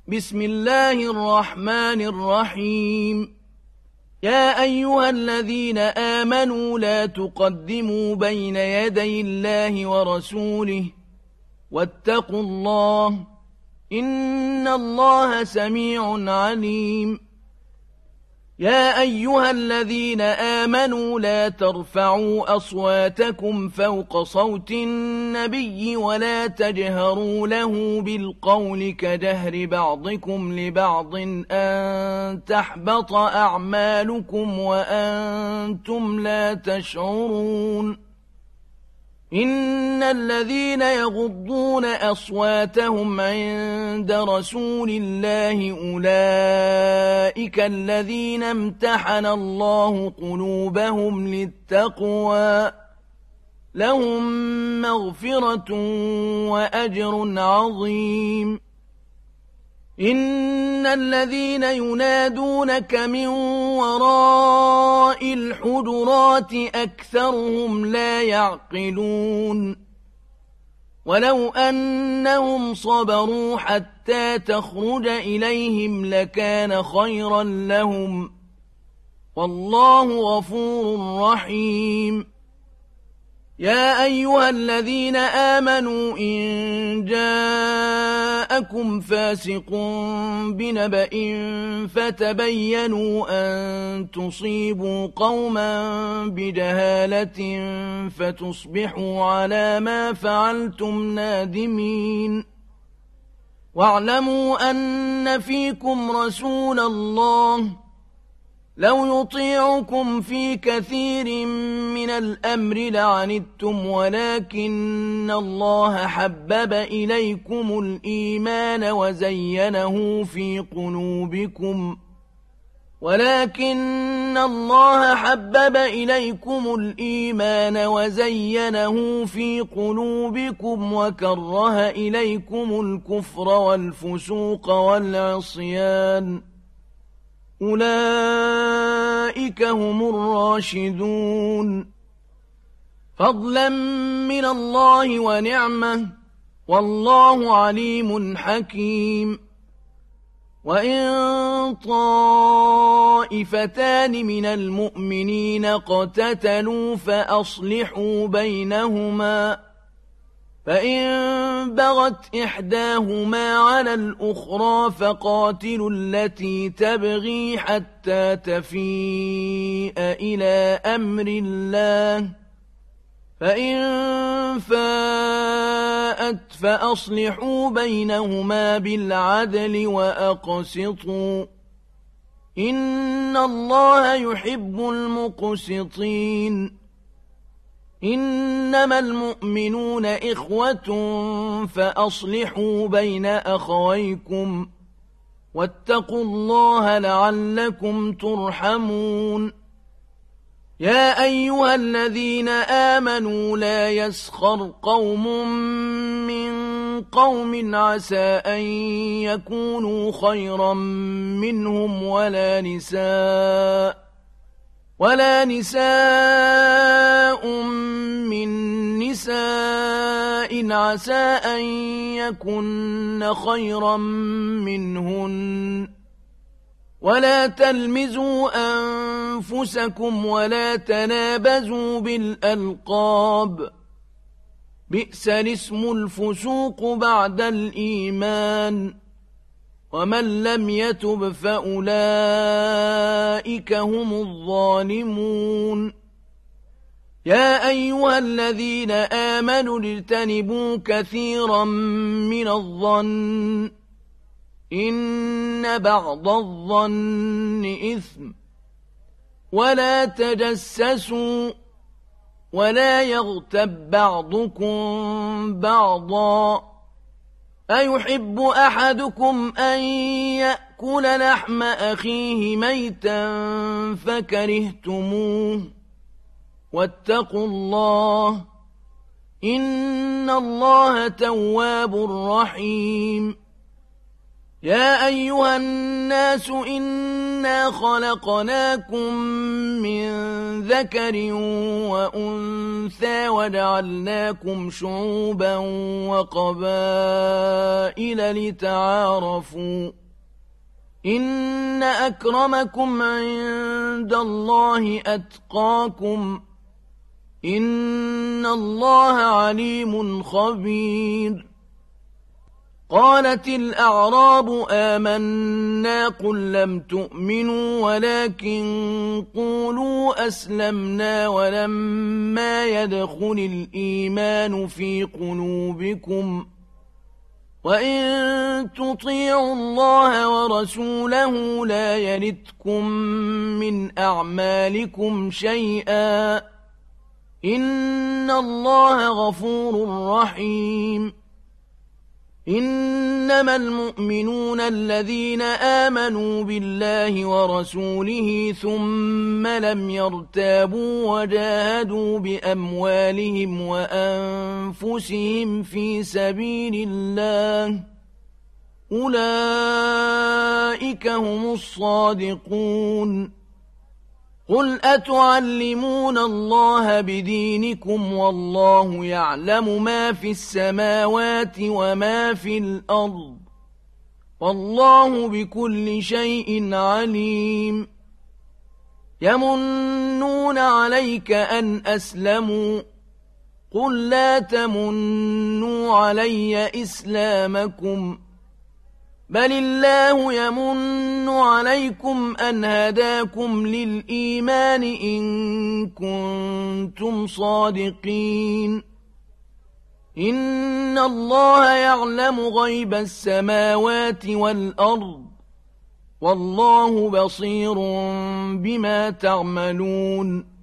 بسم الله الرحمن الرحيم. يا أيها الذين آمنوا لا تقدموا بين يدي الله ورسوله واتقوا الله إن الله سميع عليم. يا أيها الذين آمنوا لا ترفعوا أصواتكم فوق صوت النبي ولا تجهروا له بالقول كجهر بعضكم لبعض أن تحبط أعمالكم وأنتم لا تشعرون. إن الذين يغضون أصواتهم عند رسول الله أولئك الذين امتحن الله قلوبهم للتقوى لهم مغفرة وأجر عظيم. إن الذين ينادونك من وراء الحجرات أكثرهم لا يعقلون. ولو أنهم صبروا حتى تخرج إليهم لكان خيرا لهم والله غفور رحيم. يا أيها الذين آمنوا إن جاءكم فاسق بنبأ فتبينوا أن تصيبوا قوما بجهالة فتصبحوا على ما فعلتم نادمين. واعلموا أن فيكم رسول الله لو يطيعكم في كثير من الأمر لعنتم ولكن الله حبب إليكم الإيمان وزينه في قلوبكم وكره إليكم الكفر والفسوق والعصيان أولئك هم الراشدون فضلا من الله ونعمة والله عليم حكيم. وإن طائفتان من المؤمنين اقتتلوا فأصلحوا بينهما فإن بغت إحداهما على الأخرى فقاتلوا التي تبغي حتى تفيء إلى أمر الله فإن فاءت فأصلحوا بينهما بالعدل وأقسطوا إن الله يحب المقسطين. إنما المؤمنون إخوة فأصلحوا بين أخويكم واتقوا الله لعلكم ترحمون. يا أيها الذين آمنوا لا يسخر قوم من قوم عسى أن يكونوا خيرا منهم ولا نساء من نساء عسى أن يكن خيرا منهن ولا تلمزوا أنفسكم ولا تنابزوا بالألقاب بئس الاسم الفسوق بعد الإيمان ومن لم يتب فأولئك هم الظالمون. يا أيها الذين آمنوا اجتنبوا كثيرا من الظن إن بعض الظن إثم ولا تجسسوا ولا يغتب بعضكم بعضا أيحب أحدكم أن يأكل لحم أخيه ميتا فكرهتموه واتقوا الله إن الله تواب رحيم. يا أيها الناس إنا خلقناكم من ذكر وأنثى وجعلناكم شعوبا وقبائل لتعارفوا إن أكرمكم عند الله أتقاكم إن الله عليم خبير. قالت الأعراب آمنا قل لم تؤمنوا ولكن قولوا أسلمنا ولما يدخل الإيمان في قلوبكم وإن تطيعوا الله ورسوله لا يلتكم من أعمالكم شيئا إن الله غفور رحيم. إنما المؤمنون الذين آمنوا بالله ورسوله ثم لم يرتابوا وجاهدوا بأموالهم وأنفسهم في سبيل الله أولئك هم الصادقون. قل أتعلمون الله بدينكم والله يعلم ما في السماوات وما في الأرض والله بكل شيء عليم. يمنون عليك أن أسلموا قل لا تمنوا علي إسلامكم بل الله يمن عليكم أن هداكم للإيمان إن كنتم صادقين. إن الله يعلم غيب السماوات والأرض والله بصير بما تعملون.